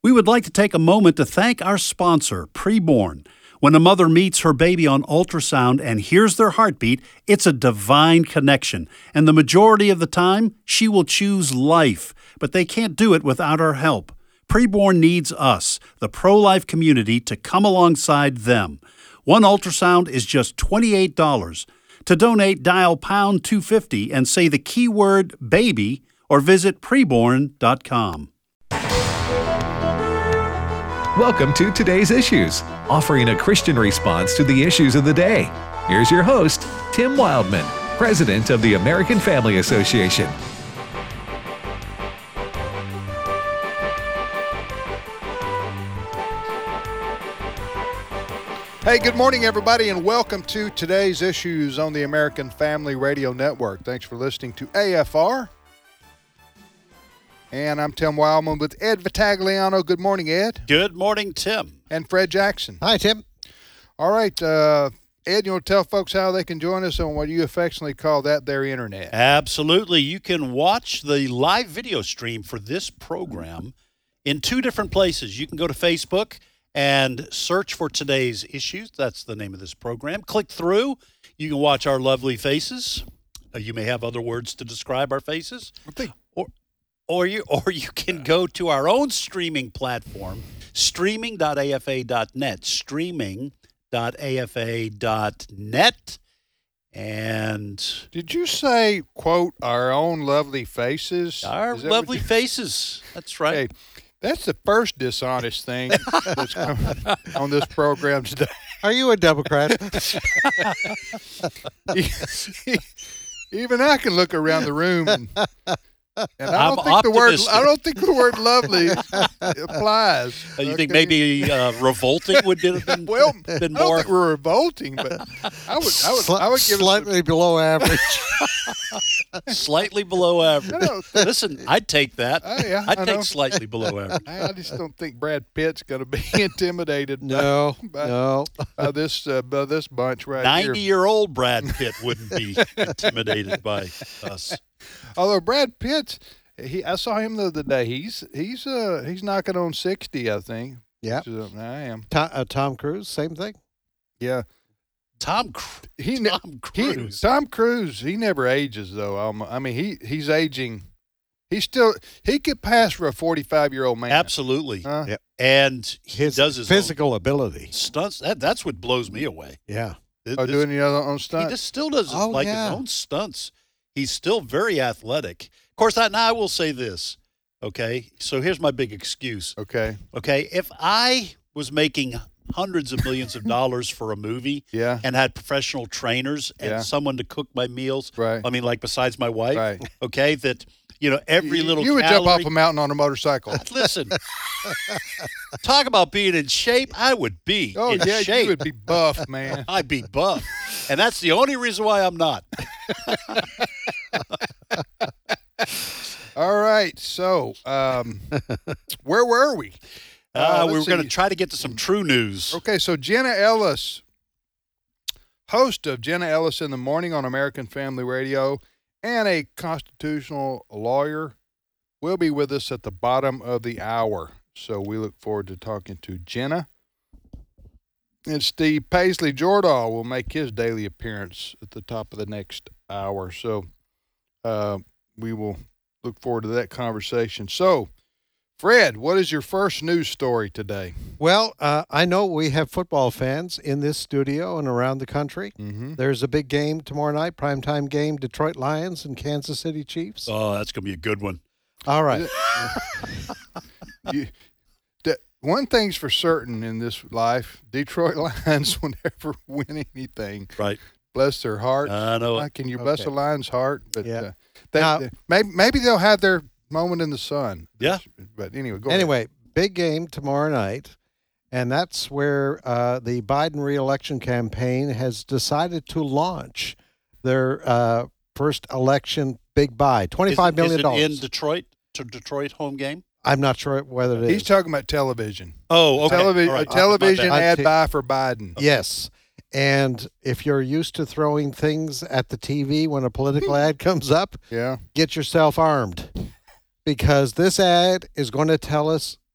We would like to take a moment to thank our sponsor, Preborn. When a mother meets her baby on ultrasound and hears their heartbeat, it's a divine connection. And the majority of the time, she will choose life. But they can't do it without our help. Preborn needs us, the pro-life community, to come alongside them. One ultrasound is just $28. To donate, dial pound 250 and say the keyword baby or visit preborn.com. Welcome to Today's Issues, offering a Christian response to the issues of the day. Here's your host, Tim Wildman, President of the American Family Association. Hey, good morning, everybody, and welcome to Today's Issues on the American Family Radio Network. Thanks for listening to AFR. And I'm Tim Wildman with Ed Vitagliano. Good morning, Ed. Good morning, Tim. And Fred Jackson. Hi, Tim. All right, Ed, you want to tell folks how they can join us on what you affectionately call that their internet? Absolutely. You can watch the live video stream for this program in two different places. You can go to Facebook and search for Today's Issues. That's the name of this program. Click through. You can watch our lovely faces. You may have other words to describe our faces. Or you can go to our own streaming platform, streaming.afa.net, streaming.afa.net. And did you say, quote, our own lovely faces? Our lovely faces. That's right. Hey, that's the first dishonest thing that's come on this program today. Are you a Democrat? Even I can look around the room and I don't think the word lovely applies. You think maybe revolting would have been, well, been more? I don't think we're revolting, but I would give slightly below average. Slightly below average. No. Listen, I'd take that. I'd take know. slightly below average. I just don't think Brad Pitt's going to be intimidated No. by this bunch right here. 90-year-old Brad Pitt wouldn't be intimidated by us. Although Brad Pitt, I saw him the other day. He's knocking on 60, I think. Yeah, I am. Tom Cruise, same thing. Yeah. Tom Cruise. Tom Cruise. He never ages though. I mean, he's aging. He could pass for a 45-year-old man. Absolutely. Yep. And he does his physical ability. Stunts. That's what blows me away. Yeah. Doing the other own stunts. He just still does his own stunts. He's still very athletic. Of course, I will say this, okay? So here's my big excuse. Okay. If I was making hundreds of millions of dollars for a movie and had professional trainers and someone to cook my meals, right. I mean, like besides my wife, right. Okay, that, every little You would calorie, jump off a mountain on a motorcycle. Listen, talk about being in shape. I would be in shape. You would be buff, man. I'd be buff. And that's the only reason why I'm not. All right. So, where were we? We were going to try to get to some true news. Okay. So Jenna Ellis, host of Jenna Ellis in the Morning on American Family Radio, and a constitutional lawyer, will be with us at the bottom of the hour. So we look forward to talking to Jenna. And Steve Paisley Jordahl will make his daily appearance at the top of the next hour. So we will look forward to that conversation. So, Fred, what is your first news story today? Well, I know we have football fans in this studio and around the country. Mm-hmm. There's a big game tomorrow night, primetime game, Detroit Lions and Kansas City Chiefs. Oh, that's going to be a good one. All right. One thing's for certain in this life, Detroit Lions will never win anything. Right. Bless their heart. I know. Can you bless a Lion's heart? But Now, maybe they'll have their moment in the sun. Yeah. But anyway, go ahead. Big game tomorrow night, and that's where the Biden re-election campaign has decided to launch their first election big buy, $25 million. Is it in Detroit? To Detroit home game? I'm not sure whether it is. He's talking about television. Oh, okay. All right. A television My bad. ad buy for Biden. Yes. And if you're used to throwing things at the TV when a political ad comes up, Yeah. get yourself armed. Because this ad is going to tell us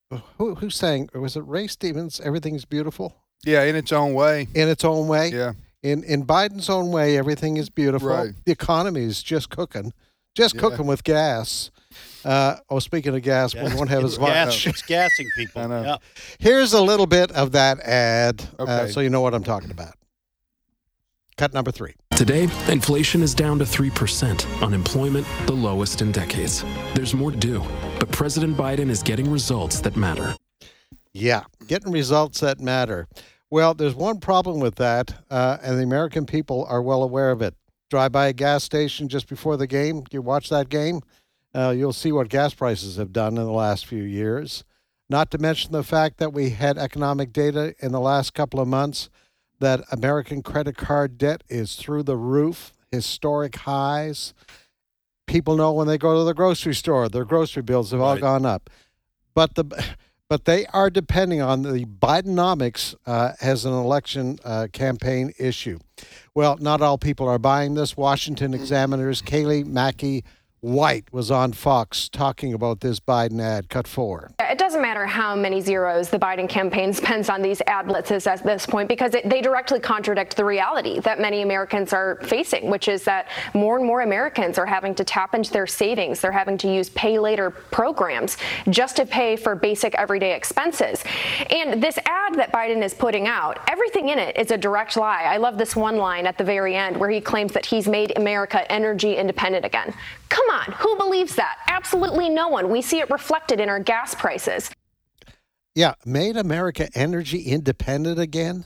who's saying, was it Ray Stevens, everything's beautiful? Yeah, in its own way. In its own way? Yeah. In Biden's own way, everything is beautiful. Right. The economy is just cooking with gas. Speaking of gas, we won't have as much. It's gassing people. I know. Yeah. Here's a little bit of that ad, Okay. so you know what I'm talking about. Cut number 3. Today, inflation is down to 3%, unemployment the lowest in decades. There's more to do, but President Biden is getting results that matter. Yeah, getting results that matter. Well, there's one problem with that, and the American people are well aware of it. Drive by a gas station just before the game. You watch that game, you'll see what gas prices have done in the last few years. Not to mention the fact that we had economic data in the last couple of months that American credit card debt is through the roof, historic highs. People know when they go to the grocery store, their grocery bills have all gone up. But they are depending on the Bidenomics as an election campaign issue. Well, not all people are buying this. Washington Examiner's Kayleigh Mackey White was on Fox talking about this Biden ad. Cut 4. It doesn't matter how many zeros the Biden campaign spends on these ad blitzes at this point, because they directly contradict the reality that many Americans are facing, which is that more and more Americans are having to tap into their savings. They're having to use pay later programs just to pay for basic everyday expenses. And this ad that Biden is putting out, everything in it is a direct lie. I love this one line at the very end where he claims that he's made America energy independent again. Come on, who believes that? Absolutely no one. We see it reflected in our gas prices. Yeah, made America energy independent again?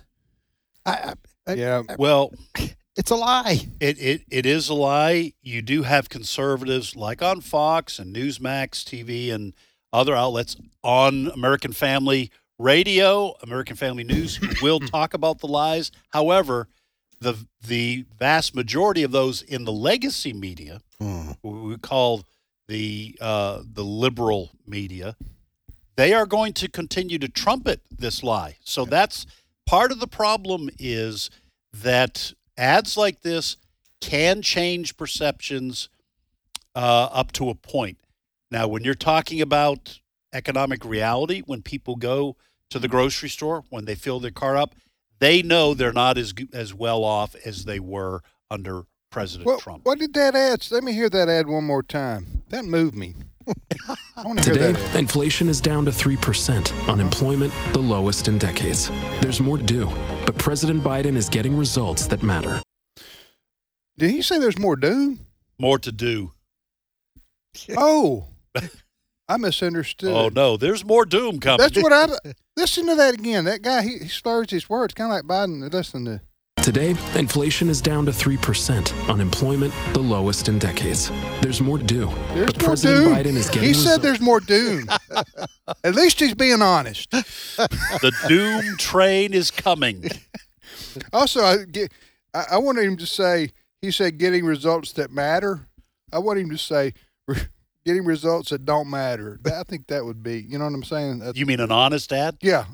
Well, it's a lie. It is a lie. You do have conservatives like on Fox and Newsmax TV and other outlets on American Family Radio, American Family News, who will talk about the lies. However, the vast majority of those in the legacy media, we call the liberal media, they are going to continue to trumpet this lie. So that's part of the problem, is that ads like this can change perceptions up to a point. Now, when you're talking about economic reality, when people go to the grocery store, when they fill their car up, they know they're not as well off as they were under President Trump. What did that ad? Let me hear that ad one more time. That moved me. I want to hear Today, that ad. inflation is down to 3%, unemployment the lowest in decades. There's more to do, but President Biden is getting results that matter. Did he say there's more doom? More to do. Oh, I misunderstood. Oh, no, there's more doom coming. That's what I listen to that again. That guy, he slurs his words, kind of like Biden. Listen to. Today, inflation is down to 3%, unemployment the lowest in decades. There's more to do, There's but more President doom. Biden is getting He said results. there's more doom. At least he's being honest. The doom train is coming. Also, I want him to say, he said getting results that matter. I want him to say getting results that don't matter. I think that would be, you know what I'm saying? You mean an honest ad? Yeah.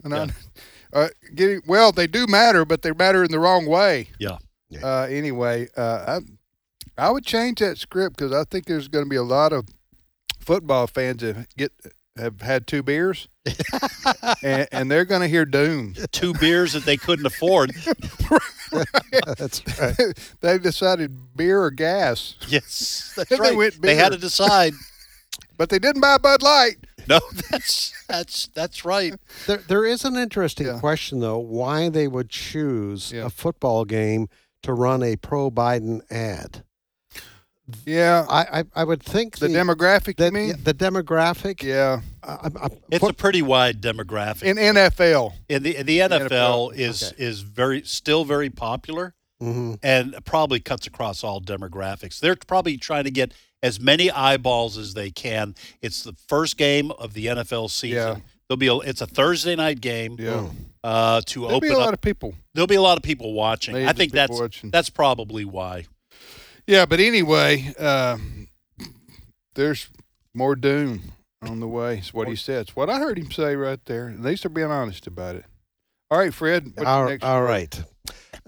They do matter, but they matter in the wrong way. Yeah. Anyway, I would change that script, because I think there's going to be a lot of football fans that have had 2 beers, and they're going to hear doom. 2 beers that they couldn't afford. That's right. They've decided beer or gas. Yes, that's They right. went They had beer. to decide. But they didn't buy Bud Light. No, that's right. There is an interesting Yeah. question, though, why they would choose Yeah. a football game to run a pro-Biden ad. Yeah. I would think The demographic, you mean? the demographic. Yeah. It's a pretty wide demographic. In NFL. In the NFL is still very popular, and probably cuts across all demographics. They're probably trying to get as many eyeballs as they can. It's the first game of the NFL season. Yeah. It's a Thursday night game. Yeah. To There'll open be a up, lot of people. there'll be a lot of people watching. Millions I think of people watching. that's probably why. Yeah, but anyway, there's more doom on the way. It's what he said. It's what I heard him say right there. At least they're being honest about it. All right, Fred. what's the next All one? right.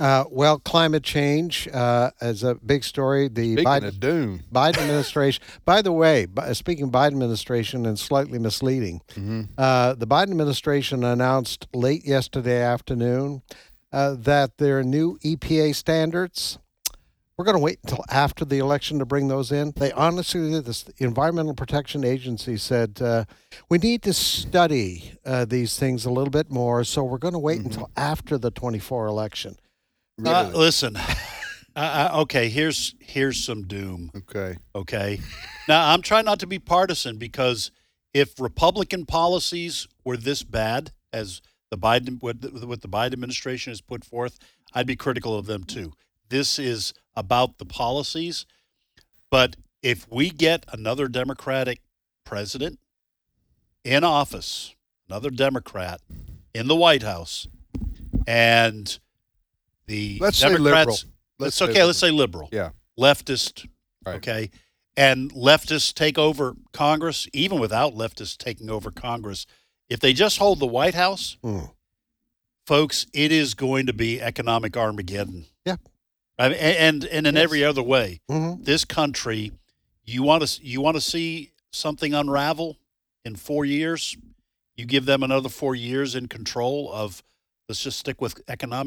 Well, climate change is a big story. The Speaking of doom. Biden administration, by the way, speaking of Biden administration and slightly misleading, the Biden administration announced late yesterday afternoon that their new EPA standards, we're going to wait until after the election to bring those in. They honestly did this. The Environmental Protection Agency said, we need to study these things a little bit more, so we're going to wait until after the 24 election. Really? Listen, okay, here's some doom. Okay. Now, I'm trying not to be partisan because if Republican policies were this bad as what the Biden administration has put forth, I'd be critical of them too. This is about the policies. But if we get another Democratic president in office, another Democrat in the White House, and the Let's say Democrats, liberal. let's say liberal. Yeah. Leftist, Right. okay? And leftists take over Congress, even without leftists taking over Congress. If they just hold the White House, folks, it is going to be economic Armageddon. Yeah. I mean, and in every other way. Mm-hmm. This country, you want to see something unravel in 4 years, you give them another 4 years in control of, let's just stick with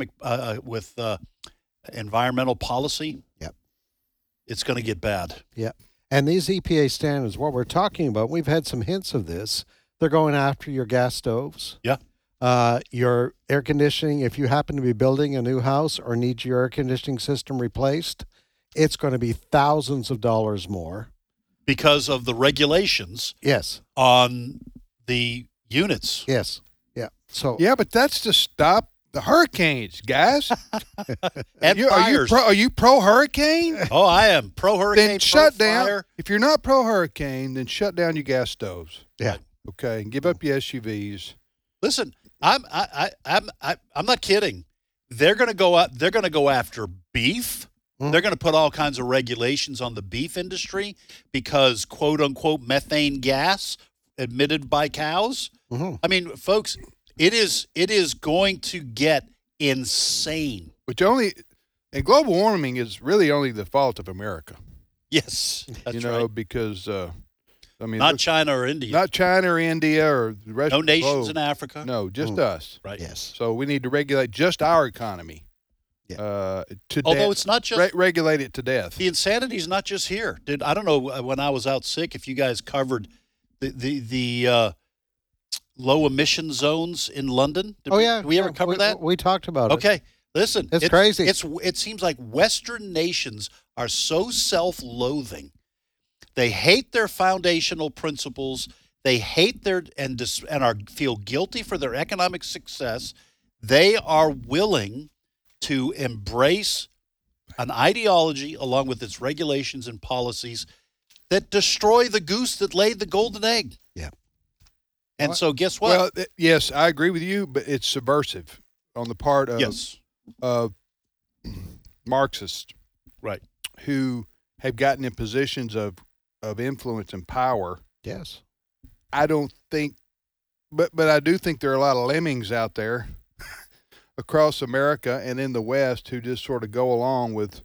environmental policy. Yep. It's going to get bad. Yeah. And these EPA standards, what we're talking about, we've had some hints of this. They're going after your gas stoves. Yeah. Your air conditioning, if you happen to be building a new house or need your air conditioning system replaced, it's going to be thousands of dollars more. Because of the regulations Yes. on the units. Yes. Yeah. So Yeah, but that's to stop the hurricanes, guys. And fires. Are you pro hurricane? Oh, I am pro-hurricane, Then shut down. pro-fire. If you're not pro hurricane, then shut down your gas stoves. yeah. Okay, and give up your SUVs. Listen, I'm not kidding. They're going to go out. They're going to go after beef. They're going to put all kinds of regulations on the beef industry because quote unquote methane gas emitted by cows. I mean, folks, it is going to get insane. And global warming is really only the fault of America. Yes, that's right. Because Not China or India. not China or India or the rest No of the nations globe. in Africa. No, just us. Right. Yes. So we need to regulate just our economy. Yeah. To Although death. it's not just regulate it to death. the insanity is not just here. I don't know when I was out sick if you guys covered the low emission zones in London. Did we ever cover that? We talked about it. Okay. Listen, It's crazy. It seems like Western nations are so self-loathing. They hate their foundational principles. They hate feel guilty for their economic success. They are willing to embrace an ideology along with its regulations and policies that destroy the goose that laid the golden egg. Yeah. And so guess what? Well, yes, I agree with you, but it's subversive on the part of yes. Marxists Right. who have gotten in positions of influence and power. Yes. I don't think, but I do think there are a lot of lemmings out there across America and in the West who just sort of go along with,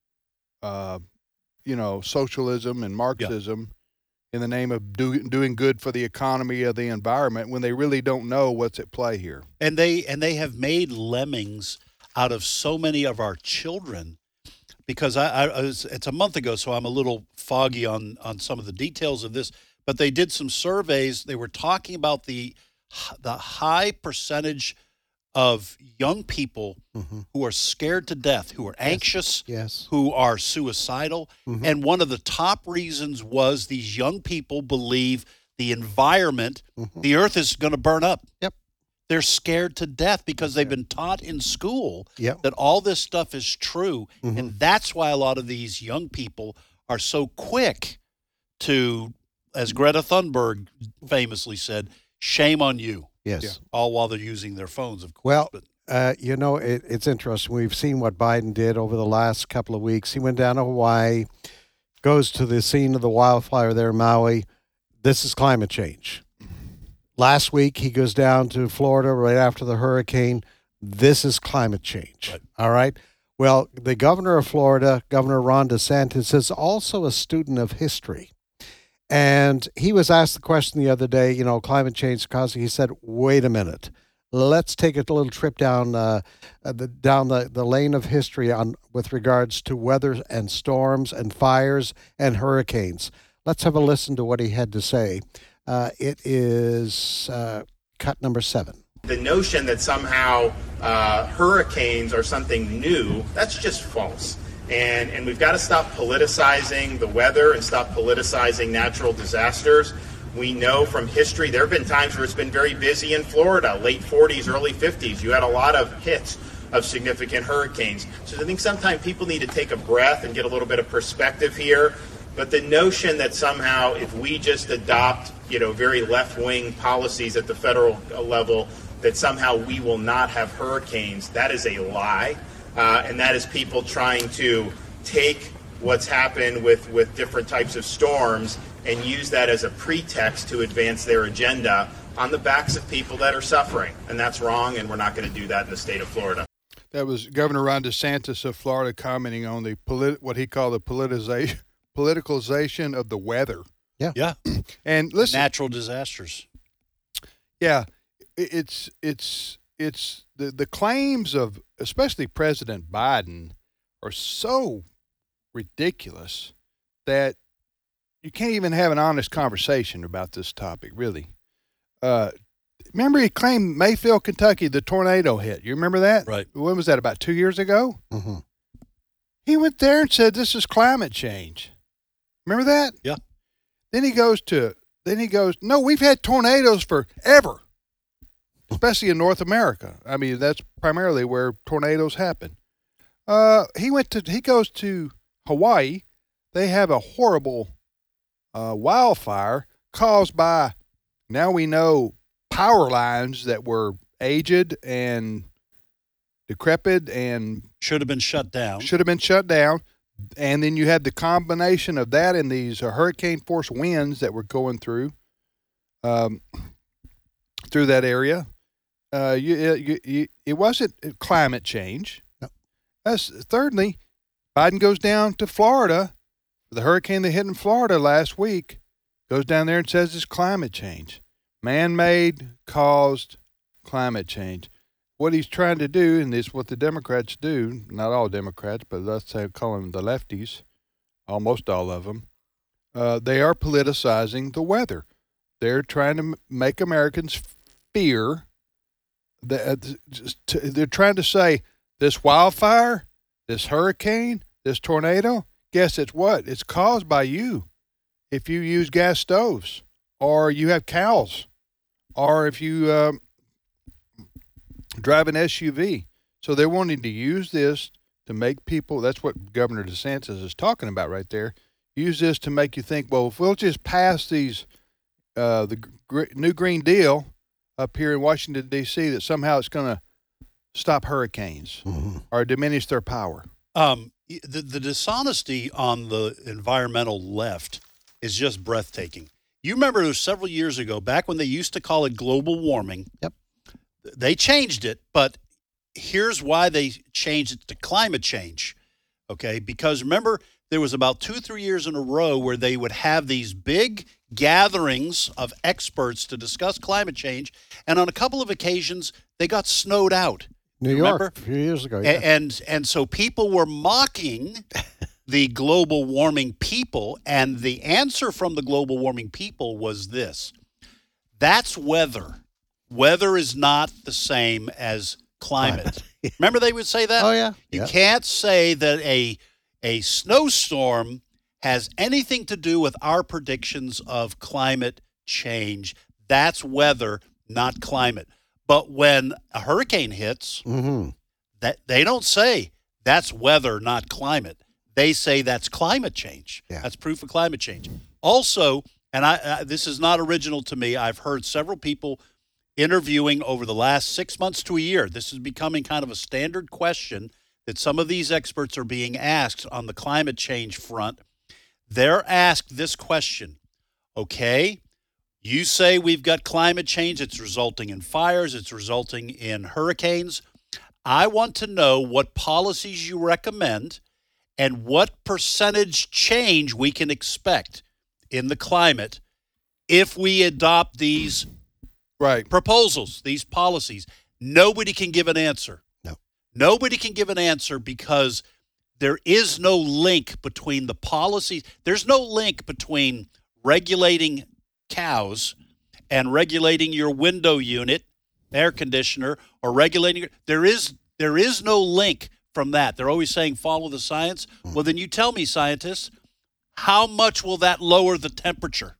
socialism and Marxism in the name of doing good for the economy or the environment when they really don't know what's at play here. And they have made lemmings out of so many of our children because it's a month ago, so I'm a little foggy on some of the details of this, but they did some surveys. They were talking about the high percentage of young people who are scared to death, who are anxious, Yes. who are suicidal. And one of the top reasons was these young people believe the environment, the earth is going to burn up. Yep. They're scared to death because they've been taught in school Yep. that all this stuff is true. And that's why a lot of these young people are so quick to, as Greta Thunberg famously said, shame on you. Yes. All while they're using their phones, of course. Well, but it's interesting. We've seen what Biden did over the last couple of weeks. He went down to Hawaii, goes to the scene of the wildfire there in Maui. This is climate change. Last week, he goes down to Florida right after the hurricane. this is climate change. Right. All right. Well, the governor of Florida, Governor Ron DeSantis, is also a student of history. And he was asked the question the other day, climate change causing, he said, wait a minute. Let's take a little trip down the lane of history with regards to weather and storms and fires and hurricanes. Let's have a listen to what he had to say. It is cut number 7. The notion that somehow hurricanes are something new, that's just false. And we've got to stop politicizing the weather and stop politicizing natural disasters. We know from history there have been times where it's been very busy in Florida, late 40s, early 50s. You had a lot of hits of significant hurricanes. So I think sometimes people need to take a breath and get a little bit of perspective here. But the notion that somehow if we just adopt, very left-wing policies at the federal level, that somehow we will not have hurricanes, that is a lie. And that is people trying to take what's happened with different types of storms and use that as a pretext to advance their agenda on the backs of people that are suffering. And that's wrong, and we're not going to do that in the state of Florida. That was Governor Ron DeSantis of Florida commenting on the what he called the politicalization of the weather. Yeah. And listen, Natural disasters. yeah, it's the claims of especially President Biden are so ridiculous that you can't even have an honest conversation about this topic, really. Remember he claimed Mayfield, Kentucky, the tornado hit. You remember that? Right. When was that, about 2 years ago? Mm-hmm. He went there and said this is climate change. Remember that? Yeah. Then he goes, no, we've had tornadoes forever, especially in North America. I mean, that's primarily where tornadoes happen. He goes to Hawaii. They have a horrible wildfire caused by, now we know, power lines that were aged and decrepit and Should have been shut down. And then you had the combination of that and these hurricane force winds that were going through that area. It wasn't climate change. No. Thirdly, Biden goes down to Florida. The hurricane that hit in Florida last week, goes down there and says it's climate change. Man-made, caused climate change. What he's trying to do, and this is what the Democrats do, not all Democrats, but let's say call them the lefties, almost all of them, they are politicizing the weather. They're trying to make Americans fear. They're trying to say this wildfire, this hurricane, this tornado, guess it's what? It's caused by you. If you use gas stoves, or you have cows, or if you drive an SUV. So they're wanting to use this to make people, that's what Governor DeSantis is talking about right there, use this to make you think, well, if we'll just pass these, the new Green Deal up here in Washington, D.C., that somehow it's going to stop hurricanes or diminish their power. The dishonesty on the environmental left is just breathtaking. You remember it was several years ago, back when they used to call it global warming. Yep. They changed it, but here's why they changed it to climate change. Okay, because remember, there was about 2-3 years in a row where they would have these big gatherings of experts to discuss climate change, and on a couple of occasions, they got snowed out. New York, a few years ago. Yeah. And so people were mocking the global warming people, and the answer from the global warming people was this: that's weather. Weather is not the same as climate. Remember they would say that? Oh, yeah. You can't say that a snowstorm has anything to do with our predictions of climate change. That's weather, not climate. But when a hurricane hits, that they don't say that's weather, not climate. They say that's climate change. Yeah. That's proof of climate change. Also, and I this is not original to me, I've heard several people interviewing over the last 6 months to a year. This is becoming kind of a standard question that some of these experts are being asked on the climate change front. They're asked this question: okay, you say we've got climate change, it's resulting in fires, it's resulting in hurricanes, I want to know what policies you recommend and what percentage change we can expect in the climate if we adopt these proposals, these policies. Nobody can give an answer. No. Nobody can give an answer because there is no link between the policies. There's no link between regulating cows and regulating your window unit, air conditioner, or regulating. There is no link from that. They're always saying follow the science. Well, then you tell me, scientists, how much will that lower the temperature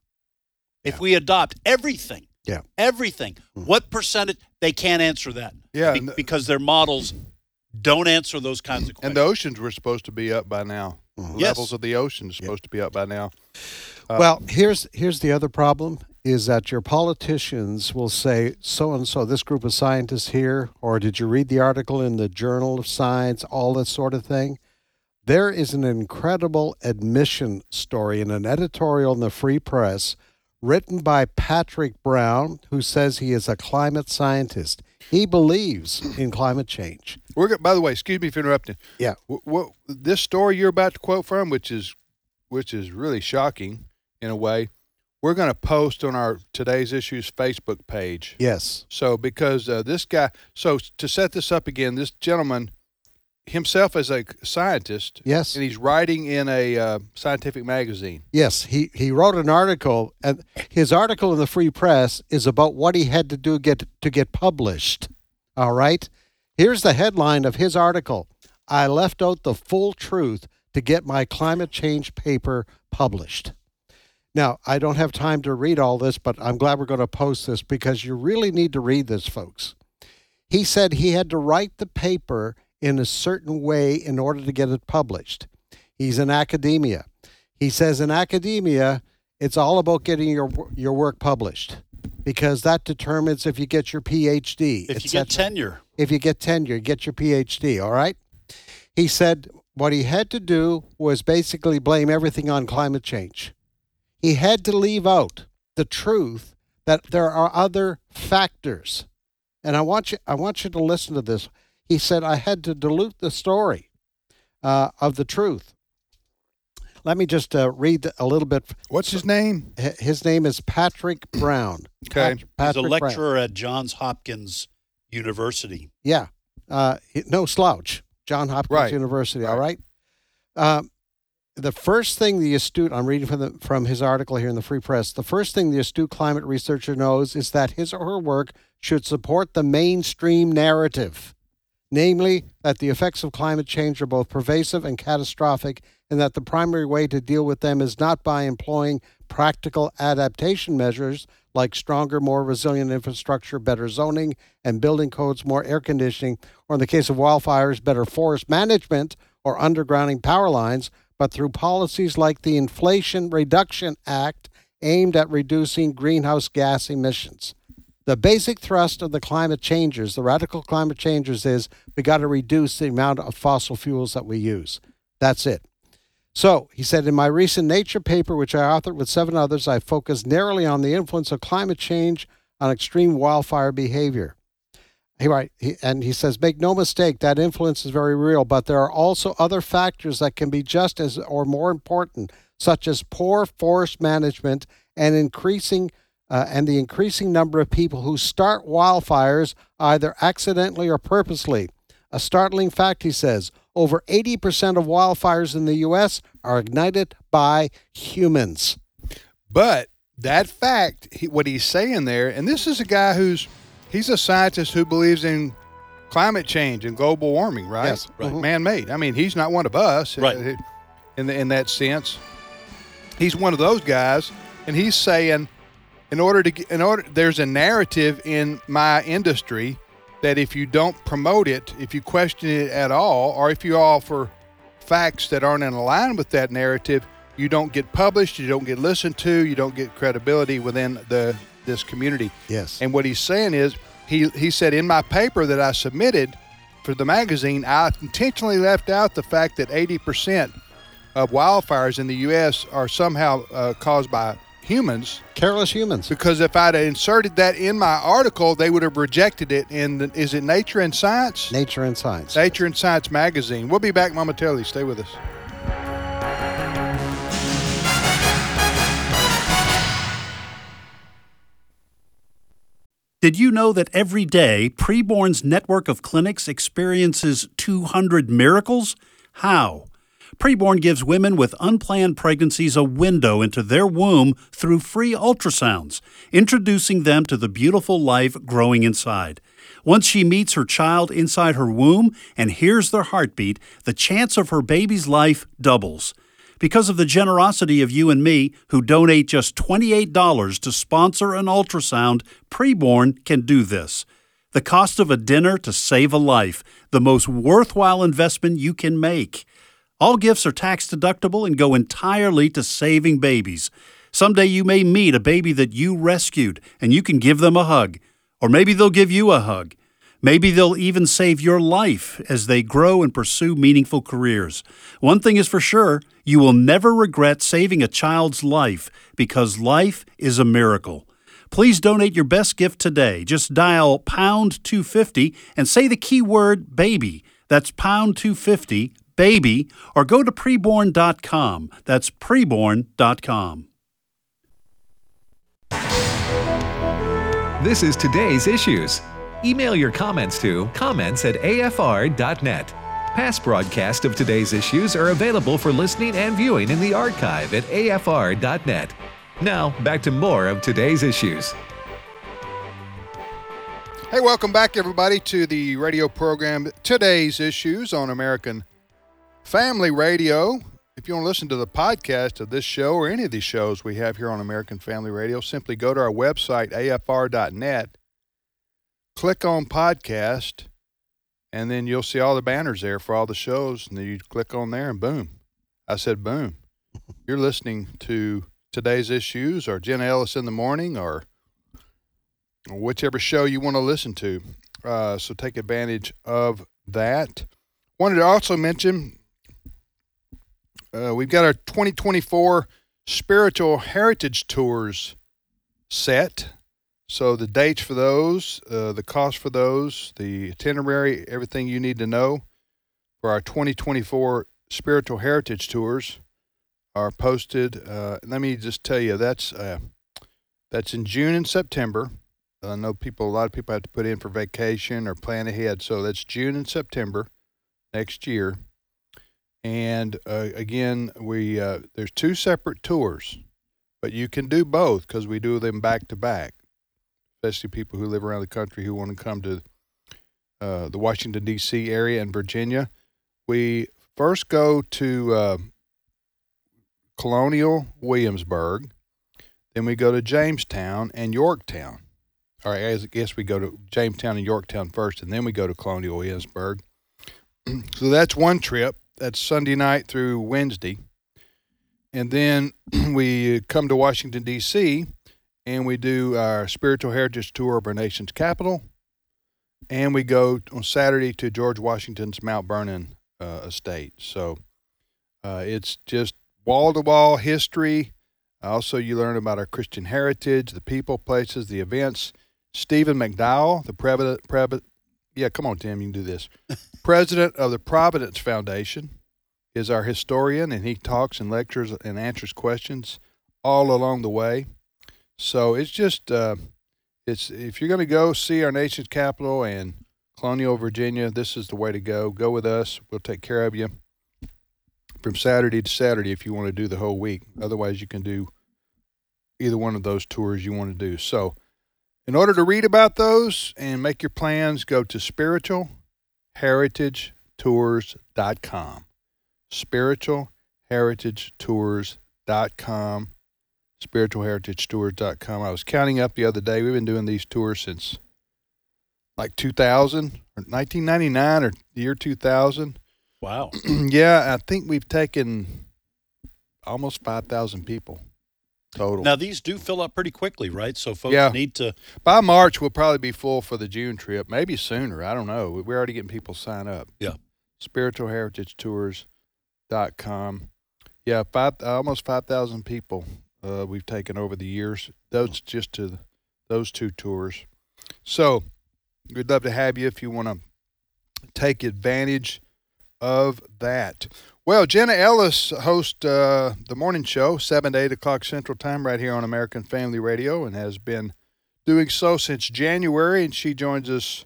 if we adopt everything? Yeah. Everything. What percentage? They can't answer that. Yeah, because their models don't answer those kinds of questions. And the oceans were supposed to be up by now. Yes. Levels of the ocean are supposed to be up by now. Well, here's the other problem is that your politicians will say, so-and-so, this group of scientists here, or did you read the article in the Journal of Science, all this sort of thing? There is an incredible admission story in an editorial in the Free Press written by Patrick Brown, who says he is a climate scientist. He believes in climate change. By the way, excuse me for interrupting. Yeah. This story you're about to quote from, which is really shocking in a way, we're going to post on our Today's Issues Facebook page. Yes. So because this guy, so to set this up again, this gentleman himself is a scientist. Yes. And he's writing in a scientific magazine. Yes, he wrote an article, and his article in the Free Press is about what he had to do to get published. All right? Here's the headline of his article. I left out the full truth to get my climate change paper published. Now, I don't have time to read all this, but I'm glad we're going to post this because you really need to read this, folks. He said he had to write the paper in a certain way in order to get it published. He's in academia. He says in academia, it's all about getting your work published because that determines if you get your PhD. If you get tenure. If you get tenure, you get your PhD, all right? He said what he had to do was basically blame everything on climate change. He had to leave out the truth that there are other factors. And I want you to listen to this. He said, I had to dilute the story of the truth. Let me just read a little bit. What's his name? His name is Patrick Brown. Okay. He's a lecturer at Johns Hopkins University. Yeah. No slouch. Johns Hopkins University, all right? The first thing the astute, I'm reading from his article here in the Free Press, the first thing the astute climate researcher knows is that his or her work should support the mainstream narrative, namely that the effects of climate change are both pervasive and catastrophic, and that the primary way to deal with them is not by employing practical adaptation measures like stronger, more resilient infrastructure, better zoning and building codes, more air conditioning, or in the case of wildfires, better forest management or undergrounding power lines, but through policies like the Inflation Reduction Act aimed at reducing greenhouse gas emissions. The basic thrust of the climate changers, the radical climate changers, is we got to reduce the amount of fossil fuels that we use. That's it. So, he said, in my recent Nature paper, which I authored with 7 others, I focused narrowly on the influence of climate change on extreme wildfire behavior. He says, make no mistake, that influence is very real, but there are also other factors that can be just as or more important, such as poor forest management and the increasing number of people who start wildfires either accidentally or purposely. A startling fact, he says, over 80% of wildfires in the U.S. are ignited by humans. But that fact, what he's saying there, and this is a guy he's a scientist who believes in climate change and global warming, right? Yes, right. Man-made. I mean, he's not one of us, right? In that sense, he's one of those guys, and he's saying, there's a narrative in my industry that if you don't promote it, if you question it at all, or if you offer facts that aren't in line with that narrative, you don't get published, you don't get listened to, you don't get credibility within this community. Yes. And what he's saying is, he said, in my paper that I submitted for the magazine, I intentionally left out the fact that 80% of wildfires in the U.S. are somehow caused by humans. Careless humans. Because if I'd inserted that in my article, they would have rejected it in, is it Nature and Science? Nature and Science. Nature and Science magazine. We'll be back momentarily. Stay with us. Did you know that every day Preborn's network of clinics experiences 200 miracles? How? Preborn gives women with unplanned pregnancies a window into their womb through free ultrasounds, introducing them to the beautiful life growing inside. Once she meets her child inside her womb and hears their heartbeat, the chance of her baby's life doubles. Because of the generosity of you and me, who donate just $28 to sponsor an ultrasound, Preborn can do this. The cost of a dinner to save a life, the most worthwhile investment you can make. All gifts are tax deductible and go entirely to saving babies. Someday you may meet a baby that you rescued, and you can give them a hug. Or maybe they'll give you a hug. Maybe they'll even save your life as they grow and pursue meaningful careers. One thing is for sure, you will never regret saving a child's life, because life is a miracle. Please donate your best gift today. Just dial pound 250 and say the keyword baby. That's pound 250 baby, or go to preborn.com. That's preborn.com. This is Today's Issues. Email your comments to comments@afr.net. Past broadcasts of Today's Issues are available for listening and viewing in the archive at afr.net. Now, back to more of Today's Issues. Hey, welcome back, everybody, to the radio program Today's Issues on American Family Radio. If you want to listen to the podcast of this show or any of these shows we have here on American Family Radio, simply go to our website, afr.net. Click on podcast, and then you'll see all the banners there for all the shows, and then you click on there, and boom. I said boom. You're listening to Today's Issues or Jenna Ellis in the Morning or whichever show you want to listen to. So take advantage of that. Wanted to also mention we've got our 2024 Spiritual Heritage Tours set. So the dates for those, the cost for those, the itinerary, everything you need to know for our 2024 Spiritual Heritage Tours are posted. Let me just tell you, that's in June and September. I know a lot of people have to put in for vacation or plan ahead. So that's June and September next year. And again, there's two separate tours, but you can do both because we do them back to back. Especially people who live around the country who want to come to the Washington, D.C. area and Virginia. We first go to Colonial Williamsburg, then we go to Jamestown and Yorktown. All right, I guess we go to Jamestown and Yorktown first, and then we go to Colonial Williamsburg. So that's one trip. That's Sunday night through Wednesday. And then we come to Washington, D.C., and we do our Spiritual Heritage Tour of our nation's capital. And we go on Saturday to George Washington's Mount Vernon estate. So it's just wall-to-wall history. Also, you learn about our Christian heritage, the people, places, the events. Stephen McDowell, come on, Tim, you can do this. President of the Providence Foundation is our historian, and he talks and lectures and answers questions all along the way. So it's just, if you're going to go see our nation's capital and Colonial Virginia, this is the way to go. Go with us. We'll take care of you from Saturday to Saturday if you want to do the whole week. Otherwise, you can do either one of those tours you want to do. So in order to read about those and make your plans, go to spiritualheritagetours.com. spiritualheritagetours.com. spiritualheritagetours.com. I was counting up the other day. We've been doing these tours since like 2000 or 1999 or the year 2000. Wow. Yeah, I think we've taken almost 5,000 people total. Now, these do fill up pretty quickly, right? So folks need to... By March, we'll probably be full for the June trip, maybe sooner. I don't know. We're already getting people sign up. Yeah. spiritualheritagetours.com. Yeah, almost 5,000 people we've taken over the years. Those just to those 2 tours. So we'd love to have you if you want to take advantage of that. Well, Jenna Ellis hosts the morning show, 7 to 8 o'clock Central Time, right here on American Family Radio, and has been doing so since January, and she joins us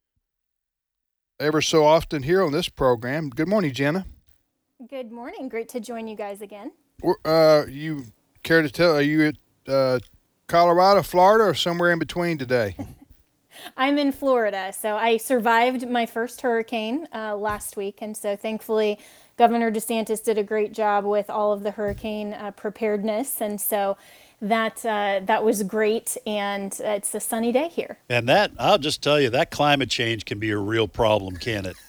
ever so often here on this program. Good morning, Jenna. Good morning. Great to join you guys again. You care to tell, are you at Colorado, Florida, or somewhere in between today? I'm in Florida, so I survived my first hurricane last week, and so thankfully Governor DeSantis did a great job with all of the hurricane preparedness, and so that was great, and it's a sunny day here. And that, I'll just tell you, that climate change can be a real problem, can't it?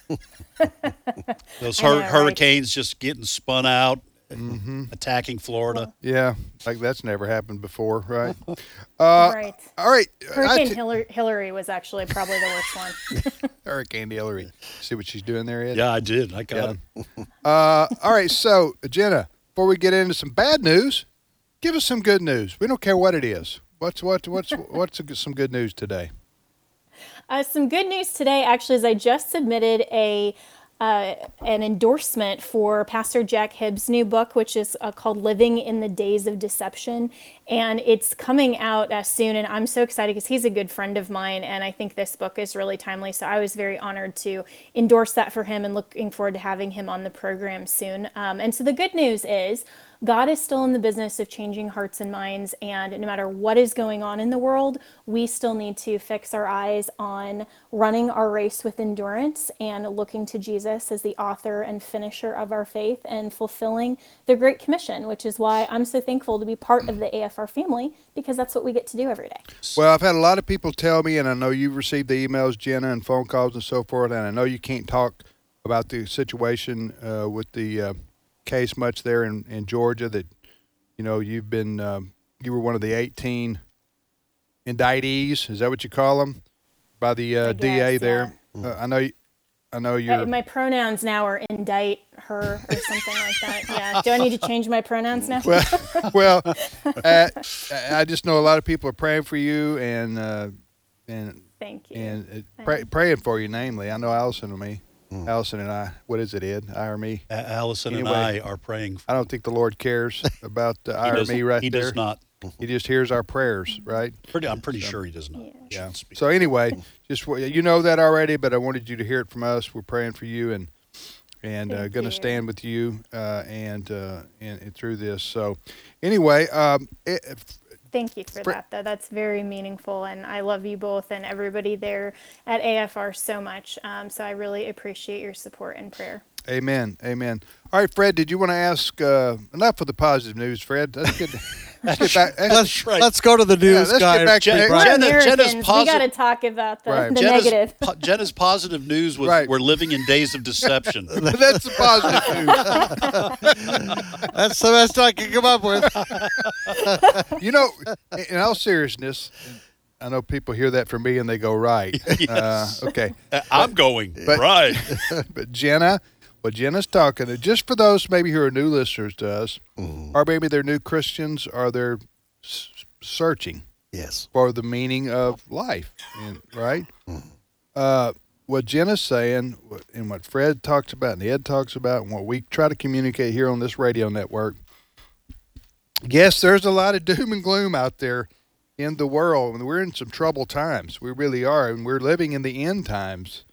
Those hurricanes just getting spun out, attacking Florida. Yeah, like that's never happened before, right? Right. All right. Hurricane Hillary was actually probably the worst one. Hurricane Hillary. See what she's doing there, Ed? Yeah, I did. I got it. All right, so, Jenna, before we get into some bad news, give us some good news. We don't care what it is. What's some good news today? Some good news today, actually, is I just submitted an endorsement for Pastor Jack Hibbs' new book, which is called Living in the Days of Deception. And it's coming out soon. And I'm so excited because he's a good friend of mine. And I think this book is really timely. So I was very honored to endorse that for him and looking forward to having him on the program soon. And so the good news is God is still in the business of changing hearts and minds, and no matter what is going on in the world, we still need to fix our eyes on running our race with endurance and looking to Jesus as the author and finisher of our faith and fulfilling the Great Commission, which is why I'm so thankful to be part of the AFR family, because that's what we get to do every day. Well, I've had a lot of people tell me, and I know you've received the emails, Jenna, and phone calls and so forth, and I know you can't talk about the situation with the case much there in Georgia, that you've been you were one of the 18 indictees, is that what you call them, by the DA there? I know you're my pronouns now are indict her or something like that. Yeah, do I need to change my pronouns now? well I just know a lot of people are praying for you and thank you, and praying for you, namely I know Allison and me. Allison and I, what is it, Ed? I or me? Allison and I are praying. I don't think the Lord cares about I or me right there. He does not. He just hears our prayers, right? I'm pretty sure he does not. Yeah. So anyway, just you know that already, but I wanted you to hear it from us. We're praying for you and going to stand with you and through this. So anyway, thank you for that, though. That's very meaningful, and I love you both and everybody there at AFR so much. So I really appreciate your support and prayer. Amen. Amen. All right, Fred, did you want to ask, enough of the positive news, Fred? Let's get back. Let's go to the news, guys. Jenna's we got to talk about the negative. Jenna's positive news was we're living in days of deception. That's the positive news. That's the best I can come up with. In all seriousness, I know people hear that from me and they go, right. Yes. Okay. I'm going, right. But Jenna, what Jenna's talking to, just for those maybe who are new listeners to us, or maybe they're new Christians, or they're searching for the meaning of life, right? What Jenna's saying, and what Fred talks about, and Ed talks about, and what we try to communicate here on this radio network, yes, there's a lot of doom and gloom out there in the world, and we're in some troubled times. We really are, and we're living in the end times.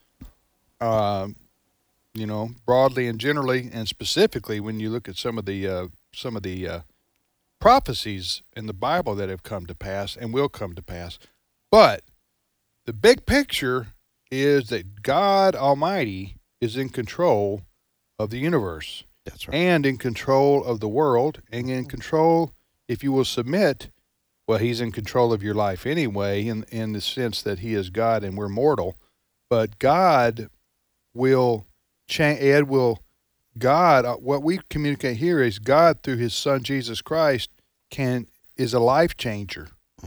Broadly and generally, and specifically when you look at some of the prophecies in the Bible that have come to pass and will come to pass. But the big picture is that God Almighty is in control of the universe. That's right. And in control of the world, and in control, if you will submit, well, he's in control of your life anyway, in the sense that he is God and we're mortal. But God will change. What we communicate here is God through his son Jesus Christ is a life changer.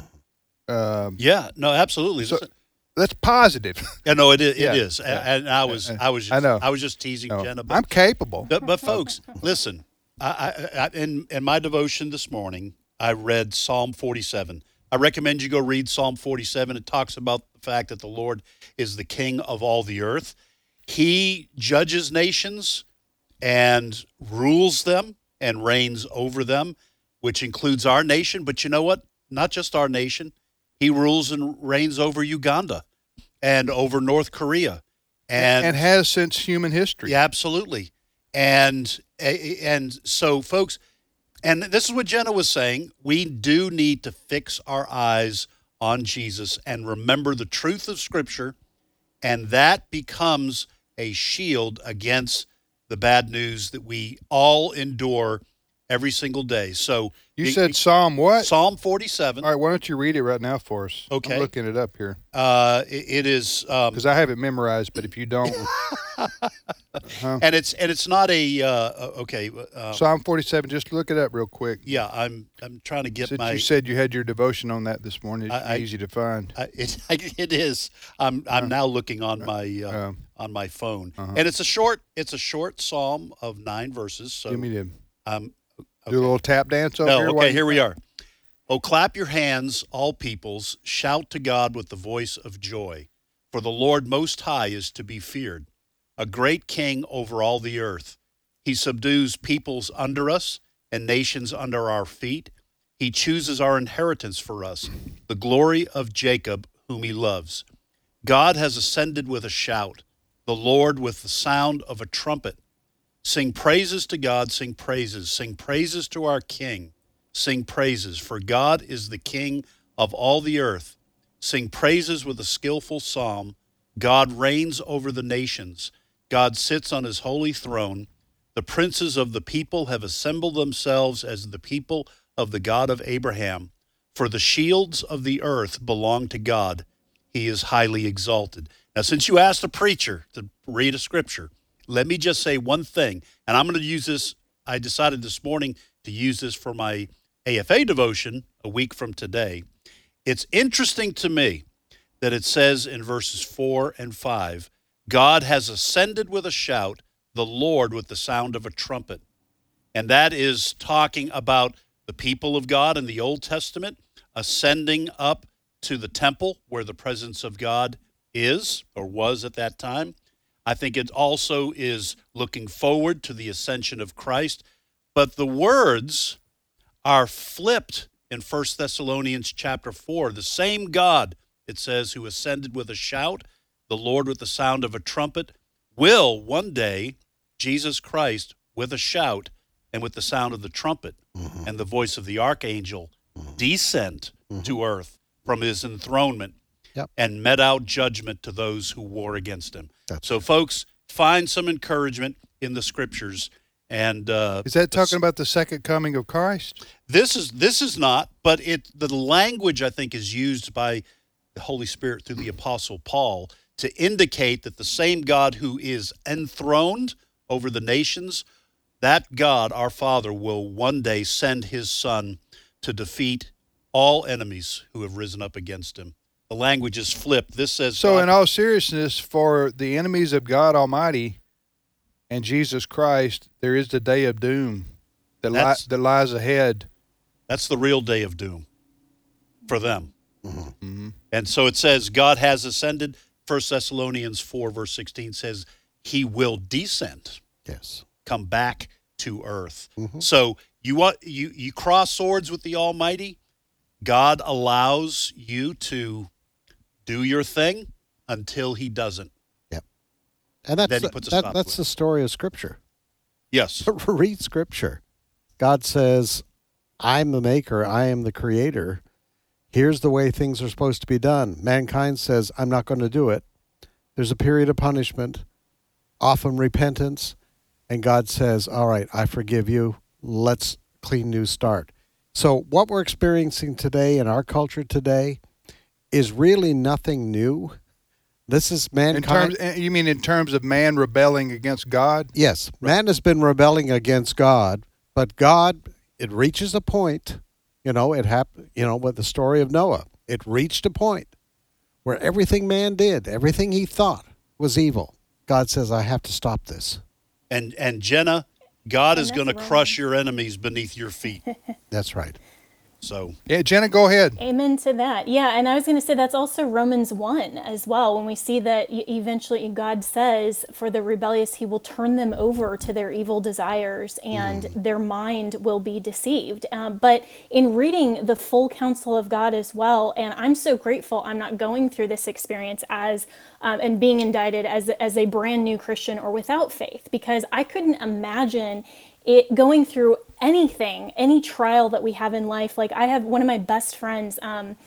Absolutely. So that's positive. Yeah, no, it is. It is. And I was just teasing Jenna. I'm capable. But folks, listen. In my devotion this morning, I read Psalm 47. I recommend you go read Psalm 47. It talks about the fact that the Lord is the king of all the earth. He judges nations and rules them and reigns over them, which includes our nation. But you know what? Not just our nation. He rules and reigns over Uganda and over North Korea. And has since human history. Yeah, absolutely. And so, folks, and this is what Jenna was saying, we do need to fix our eyes on Jesus and remember the truth of Scripture, and that becomes a shield against the bad news that we all endure every single day. So you said Psalm what? Psalm 47. All right, why don't you read it right now for us? Okay. I'm looking it up here. It is because I have it memorized, but if you don't, and it's not a okay. Psalm 47. Just look it up real quick. Yeah, I'm trying to get Since my. You said you had your devotion on that this morning. It's easy to find. It is. I'm now looking on my phone, and it's a short psalm of 9 verses. So give me the. Okay. Do a little tap dance over here. Okay, here we are. Oh, clap your hands, all peoples. Shout to God with the voice of joy. For the Lord Most High is to be feared, a great king over all the earth. He subdues peoples under us and nations under our feet. He chooses our inheritance for us, the glory of Jacob, whom he loves. God has ascended with a shout, the Lord with the sound of a trumpet. Sing praises to God, sing praises to our King, sing praises, for God is the King of all the earth. Sing praises with a skillful psalm. God reigns over the nations. God sits on his holy throne. The princes of the people have assembled themselves as the people of the God of Abraham. For the shields of the earth belong to God. He is highly exalted. Now, since you asked a preacher to read a scripture, let me just say one thing, and I'm going to use this. I decided this morning to use this for my AFA devotion a week from today. It's interesting to me that it says in verses 4 and 5, God has ascended with a shout, the Lord with the sound of a trumpet. And that is talking about the people of God in the Old Testament ascending up to the temple where the presence of God is or was at that time. I think it also is looking forward to the ascension of Christ. But the words are flipped in 1 Thessalonians chapter 4. The same God, it says, who ascended with a shout, the Lord with the sound of a trumpet, will one day, Jesus Christ, with a shout and with the sound of the trumpet and the voice of the archangel, descend to earth from his enthronement. Yep. And met out judgment to those who war against him. So, folks, find some encouragement in the Scriptures. And is that talking about the second coming of Christ? This is not, but the language I think is used by the Holy Spirit through the Apostle Paul to indicate that the same God who is enthroned over the nations, that God, our Father, will one day send his Son to defeat all enemies who have risen up against him. The language is flipped. This says so. God, in all seriousness, for the enemies of God Almighty and Jesus Christ, there is the day of doom that lies ahead. That's the real day of doom for them. Mm-hmm. And so it says God has ascended. 1 Thessalonians 4 verse 16 says he will descend. Yes, come back to earth. Mm-hmm. So you cross swords with the Almighty. God allows you to do your thing until he doesn't. Yep. And that's the story of Scripture. Yes. Read Scripture. God says, I'm the maker. I am the creator. Here's the way things are supposed to be done. Mankind says, I'm not going to do it. There's a period of punishment, often repentance, and God says, all right, I forgive you. Let's clean new start. So what we're experiencing today in our culture today is really nothing new. This is mankind. You mean in terms of man rebelling against God? Yes. Right. Man has been rebelling against God, but God, it reaches a point, it happened, with the story of Noah. It reached a point where everything man did, everything he thought was evil. God says, I have to stop this. And Jenna, God is going to crush your enemies beneath your feet. That's right. So, Yeah, Jenna, go ahead. Amen to that. Yeah, and I was going to say that's also Romans 1 as well, when we see that eventually God says for the rebellious, he will turn them over to their evil desires and their mind will be deceived. But in reading the full counsel of God as well, and I'm so grateful I'm not going through this experience as and being indicted as a brand new Christian or without faith, because I couldn't imagine it going through anything, any trial that we have in life. Like, I have one of my best friends,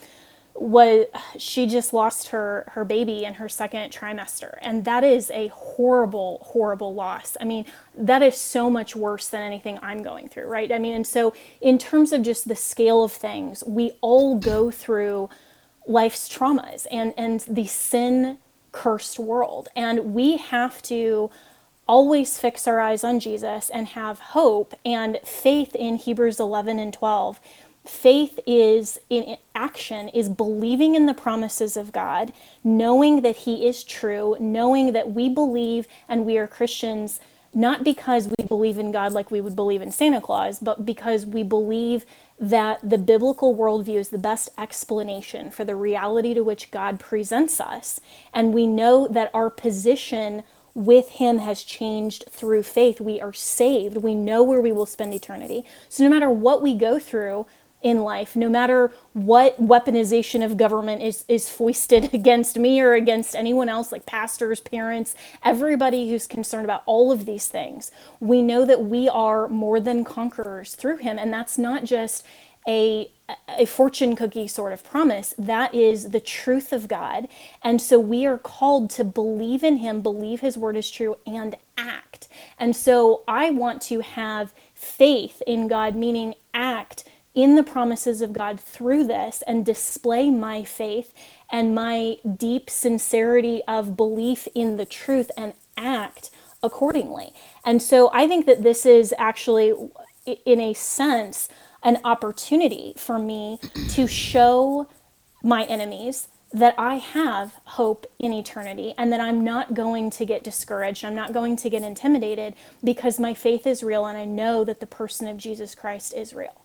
she just lost her baby in her second trimester, and that is a horrible loss. I mean, that is so much worse than anything I'm going through, right? I mean, and so in terms of just the scale of things, we all go through life's traumas and the sin cursed world, and we have to always fix our eyes on Jesus and have hope and faith in Hebrews 11 and 12. Faith is in action, is believing in the promises of God, knowing that he is true, knowing that we believe and we are Christians not because we believe in God like we would believe in Santa Claus, but because we believe that the biblical worldview is the best explanation for the reality to which God presents us. And we know that our position with him has changed through faith. We are saved. We know where we will spend eternity. So no matter what we go through in life, no matter what weaponization of government is foisted against me or against anyone else, like pastors, parents, everybody who's concerned about all of these things, we know that we are more than conquerors through him. And that's not just a fortune cookie sort of promise. That is the truth of God. And so we are called to believe in him, believe his word is true, and act. And so I want to have faith in God, meaning act in the promises of God through this and display my faith and my deep sincerity of belief in the truth and act accordingly. And so I think that this is actually, in a sense, an opportunity for me to show my enemies that I have hope in eternity and that I'm not going to get discouraged. I'm not going to get intimidated because my faith is real and I know that the person of Jesus Christ is real.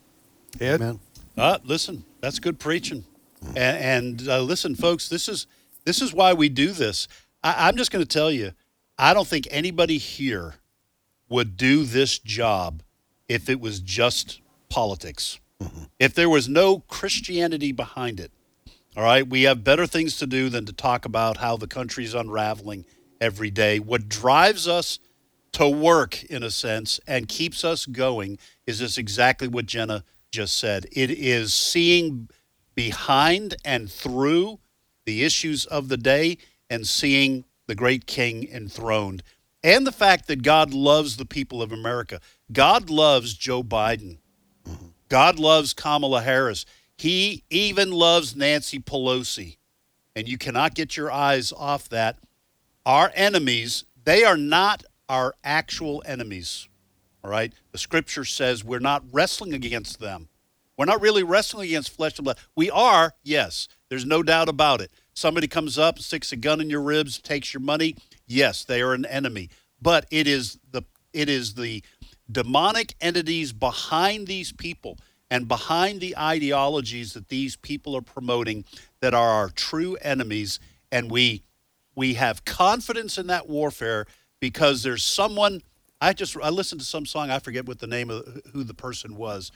Ed? Amen. Listen, that's good preaching. And listen, folks, this is why we do this. I'm just going to tell you, I don't think anybody here would do this job if it was just politics. If there was no Christianity behind it. All right, we have better things to do than to talk about how the country's unraveling every day. What drives us to work, in a sense, and keeps us going is this exactly what Jenna just said. It is seeing behind and through the issues of the day and seeing the great King enthroned. And the fact that God loves the people of America. God loves Joe Biden. God loves Kamala Harris. He even loves Nancy Pelosi. And you cannot get your eyes off that. Our enemies, they are not our actual enemies. All right? The scripture says we're not wrestling against them. We're not really wrestling against flesh and blood. We are, yes. There's no doubt about it. Somebody comes up, sticks a gun in your ribs, takes your money. Yes, they are an enemy. But it is the demonic entities behind these people and behind the ideologies that these people are promoting that are our true enemies. And we have confidence in that warfare because there's someone. I listened to some song. I forget what the name of who the person was.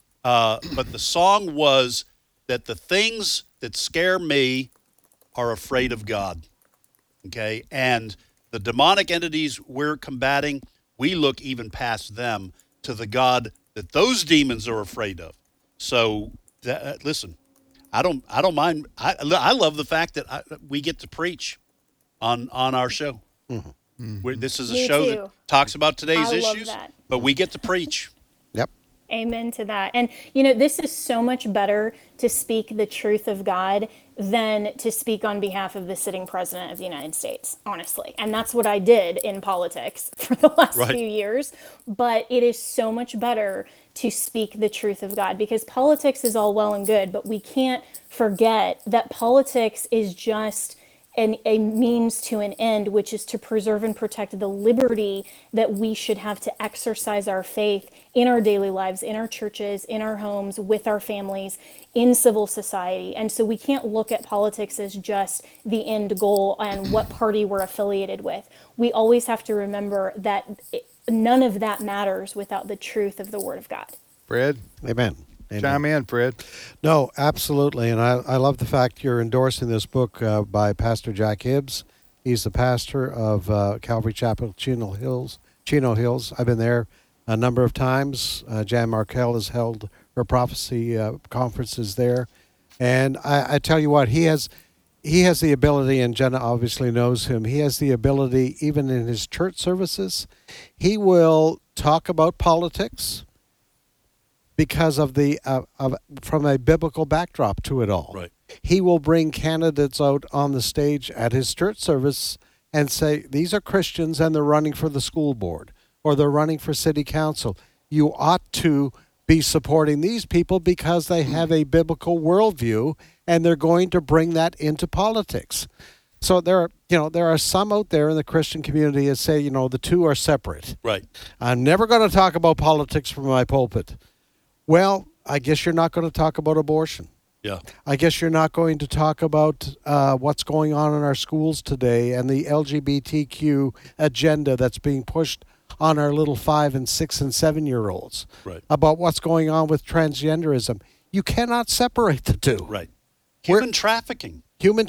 But the song was that the things that scare me are afraid of God. Okay. And the demonic entities we're combating, we look even past them to the God that those demons are afraid of. So listen, I don't mind. I love the fact that we get to preach on our show. This is a Me show too. that talks about today's I love issues, that. but we get to preach. Yep. Amen to that. And, this is so much better to speak the truth of God than to speak on behalf of the sitting president of the United States, honestly. And that's what I did in politics for the last Right. few years. But it is so much better to speak the truth of God because politics is all well and good, but we can't forget that politics is just a means to an end, which is to preserve and protect the liberty that we should have to exercise our faith in our daily lives, in our churches, in our homes, with our families, in civil society. And so we can't look at politics as just the end goal and what party we're affiliated with. We always have to remember that none of that matters without the truth of the Word of God. Fred? Amen. Amen. Chime in, Fred. No, absolutely. And I love the fact you're endorsing this book by Pastor Jack Hibbs. He's the pastor of Calvary Chapel, Chino Hills. I've been there a number of times. Jan Markell has held her prophecy conferences there. And I tell you what, he has the ability, and Jenna obviously knows him, he has the ability, even in his church services, he will talk about politics because of from a biblical backdrop to it all. Right. He will bring candidates out on the stage at his church service and say, these are Christians and they're running for the school board or they're running for city council. You ought to be supporting these people because they have a biblical worldview and they're going to bring that into politics. So there are some out there in the Christian community that say, the two are separate. Right. I'm never going to talk about politics from my pulpit. Well, I guess you're not going to talk about abortion. Yeah. I guess you're not going to talk about what's going on in our schools today and the LGBTQ agenda that's being pushed on our little 5 and 6 and 7-year-olds. Right. About what's going on with transgenderism. You cannot separate the two. Right. Human trafficking.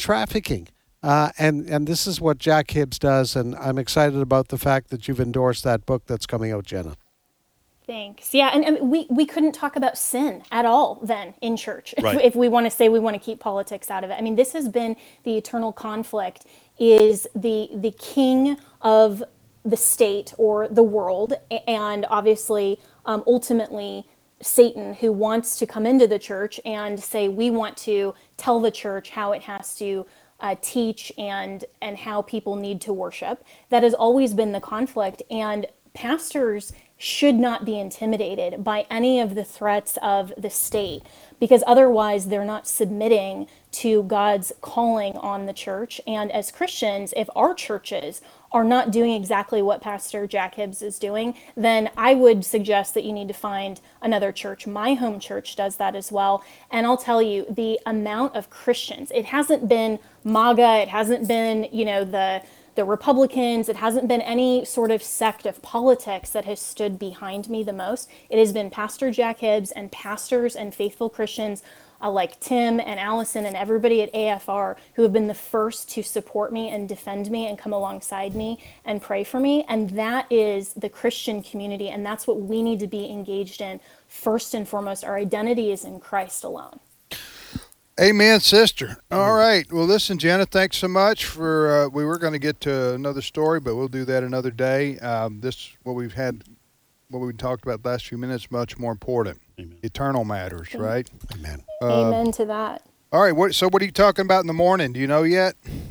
And this is what Jack Hibbs does, and I'm excited about the fact that you've endorsed that book that's coming out, Jenna. Thanks. Yeah, and we couldn't talk about sin at all then in church Right. if we want to say we want to keep politics out of it. I mean, this has been the eternal conflict, is the king of the state or the world, and obviously ultimately Satan, who wants to come into the church and say we want to tell the church how it has to teach and how people need to worship. That has always been the conflict, and pastors should not be intimidated by any of the threats of the state, because otherwise they're not submitting to God's calling on the church. And as Christians, if our churches are not doing exactly what Pastor Jack Hibbs is doing, then I would suggest that you need to find another church. My home church does that as well. And I'll tell you, the amount of Christians, it hasn't been MAGA, it hasn't been, the Republicans, it hasn't been any sort of sect of politics that has stood behind me the most. It has been Pastor Jack Hibbs and pastors and faithful Christians like Tim and Allison and everybody at AFR who have been the first to support me and defend me and come alongside me and pray for me. And that is the Christian community, and that's what we need to be engaged in first and foremost. Our identity is in Christ alone. Amen, sister. All right. Well, listen, Jenna, thanks so much for, we were going to get to another story, but we'll do that another day. What we've talked about the last few minutes, much more important. Amen. Eternal matters, right? Amen. Amen to that. All right. So what are you talking about in the morning? Do you know yet?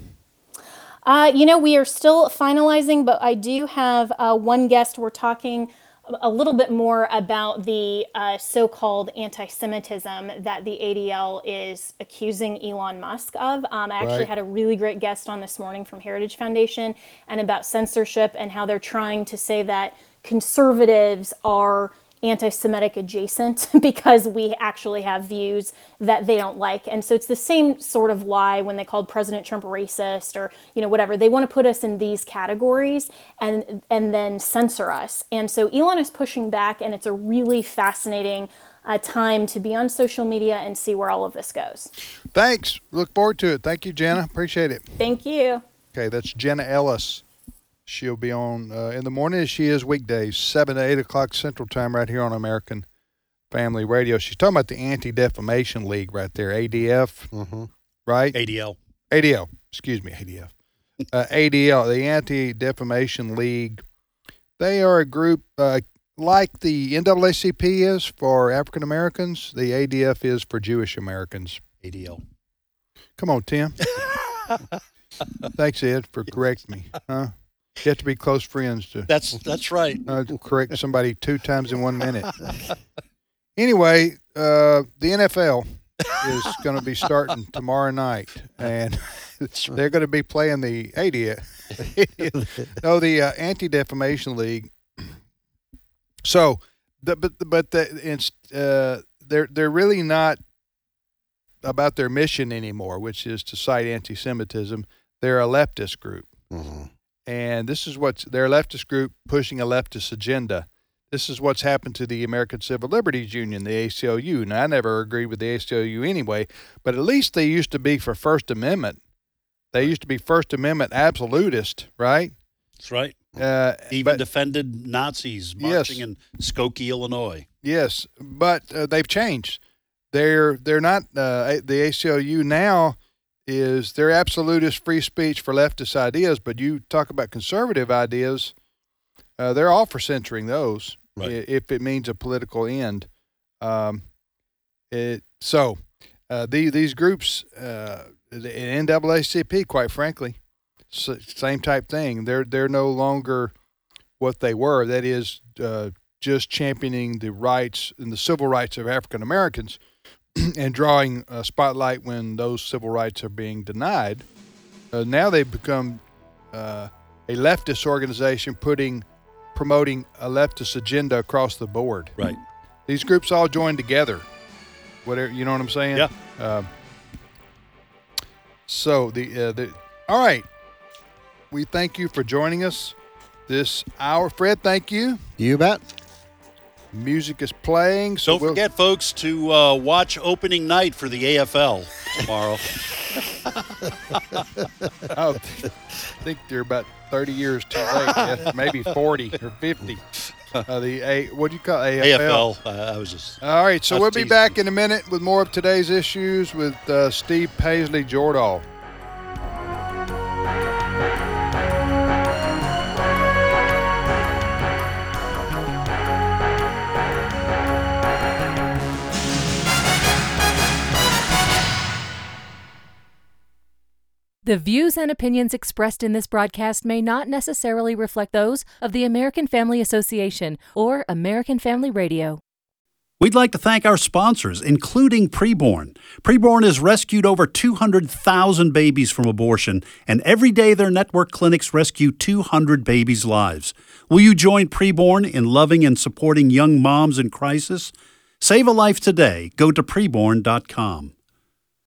We are still finalizing, but I do have one guest. We're talking a little bit more about the so-called anti-Semitism that the ADL is accusing Elon Musk of. I actually had a really great guest on this morning from Heritage Foundation, and about censorship and how they're trying to say that conservatives are anti-Semitic adjacent because we actually have views that they don't like. And so it's the same sort of lie when they called President Trump racist or, whatever. They want to put us in these categories and then censor us. And so Elon is pushing back, and it's a really fascinating time to be on social media and see where all of this goes. Thanks. Look forward to it. Thank you, Jenna. Appreciate it. Thank you. Okay, that's Jenna Ellis. She'll be on in the morning as she is weekdays, 7 to 8 o'clock Central Time right here on American Family Radio. She's talking about the Anti-Defamation League right there, ADF, right? ADL, excuse me, ADF. ADL, the Anti-Defamation League. They are a group like the NAACP is for African Americans. The ADF is for Jewish Americans. ADL. Come on, Tim. Thanks, Ed, for correcting me. Huh? You have to be close friends to. That's right. Correct somebody 2 times in 1 minute. Anyway, the NFL is going to be starting tomorrow night, and they're going to be playing the the Anti-Defamation League. So, they're really not about their mission anymore, which is to fight anti-Semitism. They're a leftist group, and this is they're a leftist group pushing a leftist agenda. This is what's happened to the American Civil Liberties Union, the ACLU. Now, I never agreed with the ACLU anyway, but at least they used to be for First Amendment. They used to be First Amendment absolutist, right? That's right. But defended Nazis marching in Skokie, Illinois. Yes, but they've changed. They're not the ACLU now. They're absolutist free speech for leftist ideas, but you talk about conservative ideas. They're all for censoring those, if it means a political end. These groups, the NAACP, quite frankly, same type thing. They're no longer what they were. That is, just championing the rights and the civil rights of African Americans, and drawing a spotlight when those civil rights are being denied. Now they've become a leftist organization promoting a leftist agenda across the board. Right. These groups all join together. Whatever, you know what I'm saying? Yeah. So all right. We thank you for joining us this hour. Fred, thank you. You bet. Music is playing. So Don't forget, folks, to watch opening night for the AFL tomorrow. I think they're about 30 years too late. Yeah, maybe 40 or 50. What do you call it? AFL. I was just. All right, so we'll be teasing. back in a minute with more of today's issues with Steve Paisley Jordahl. The views and opinions expressed in this broadcast may not necessarily reflect those of the American Family Association or American Family Radio. We'd like to thank our sponsors, including Preborn. Preborn has rescued over 200,000 babies from abortion, and every day their network clinics rescue 200 babies' lives. Will you join Preborn in loving and supporting young moms in crisis? Save a life today. Go to preborn.com.